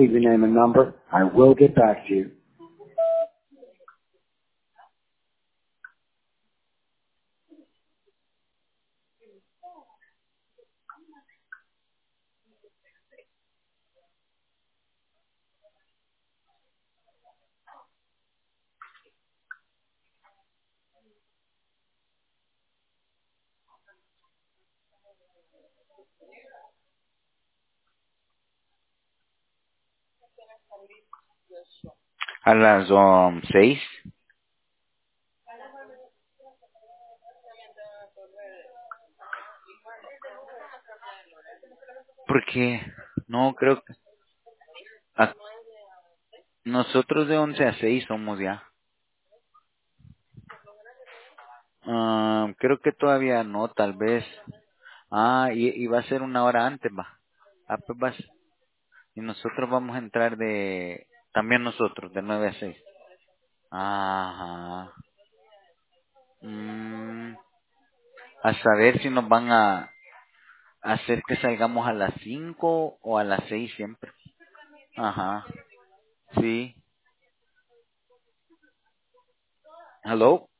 leave your name and number. I will get back to you. A las 6. Porque no creo que a- nosotros de 11 a 6 somos ya. Creo que todavía no, tal vez. Y va a ser una hora antes, va. Pues y nosotros vamos a entrar también nosotros, de 9 a 6. Ajá. Mm, a saber si nos van a hacer que salgamos a las 5 o a las 6 siempre. Ajá. Sí. Hello.